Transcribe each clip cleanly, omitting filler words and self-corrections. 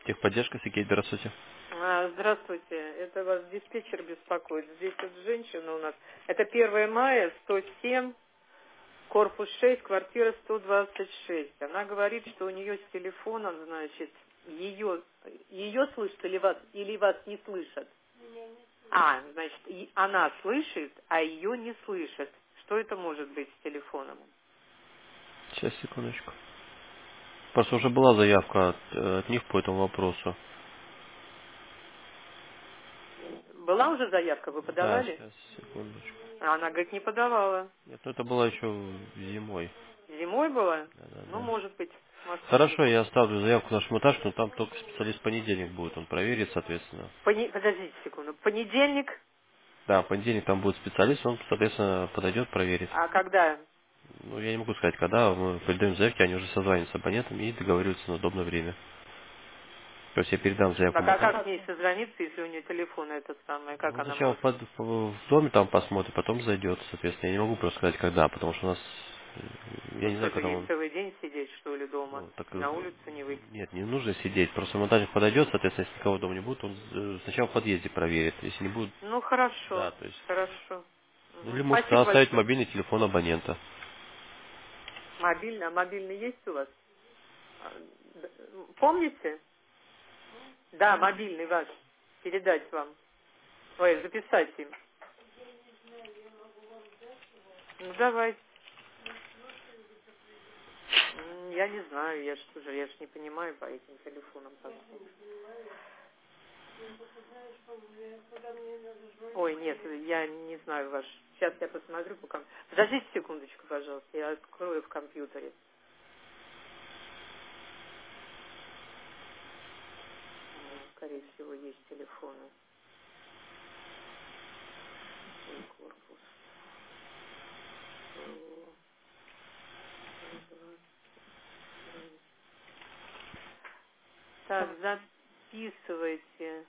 Техподдержка, Сергей, здравствуйте. Здравствуйте, это вас диспетчер беспокоит. Здесь вот женщина у нас. Это 1 мая, 107, корпус 6, квартира 126. Она говорит, что у нее с телефоном, значит, ее слышат или вас не слышат? Значит, она слышит, а ее не слышат. Что это может быть с телефоном? Сейчас, секундочку. Просто уже была заявка от них по этому вопросу. Была уже заявка, вы Да, подавали? сейчас, секундочку. А она говорит, не подавала. Нет, ну это было еще зимой. Зимой была? Да, да, Ну, да. может быть. Может, Хорошо, телефон. я оставлю заявку на шмутаж, но там только специалист в понедельник будет, он проверит, соответственно. Подождите секунду. Понедельник? Да, в понедельник там будет специалист, он, соответственно, подойдет, проверит. А когда? Ну, я не могу сказать, когда, мы передаем заявки, они уже созваниваются с абонентом и договариваются на удобное время. То есть я передам заявку Так, а монтаж. как с ней созвониться, если у нее телефон этот самый? Как Ну, она сначала может? в доме там посмотрит, потом зайдет, соответственно. Я не могу просто сказать, когда, потому что у нас, я Ну не что, знаю, это когда ей он, целый день сидеть, что ли, дома? ну, так, На улицу не выйти? нет, не нужно сидеть. Просто монтажник подойдет, соответственно, если никого дома не будет, он сначала в подъезде проверит. Если не будет, Ну, да, хорошо, то есть, хорошо. или может Спасибо оставить большое. мобильный телефон абонента. Мобильный, а мобильный есть у вас? Помните? Да, мобильный ваш. Передать вам. Ой, записать им. Ну, давай. Я не знаю, я ж не понимаю по этим телефонам. Ой, нет, я не знаю ваш. Сейчас я посмотрю по компьютеру. Подождите секундочку, пожалуйста, я открою в компьютере. Скорее всего, есть телефоны. Корпус. Так, записывайте.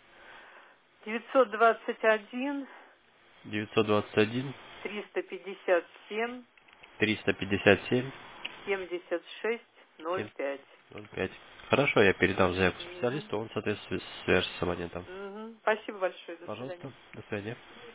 921 921 357 357 76 05. 705. Хорошо, я передам заявку специалисту, он, соответственно, свяжется с абонентом. Спасибо большое. До свидания. Пожалуйста, до свидания.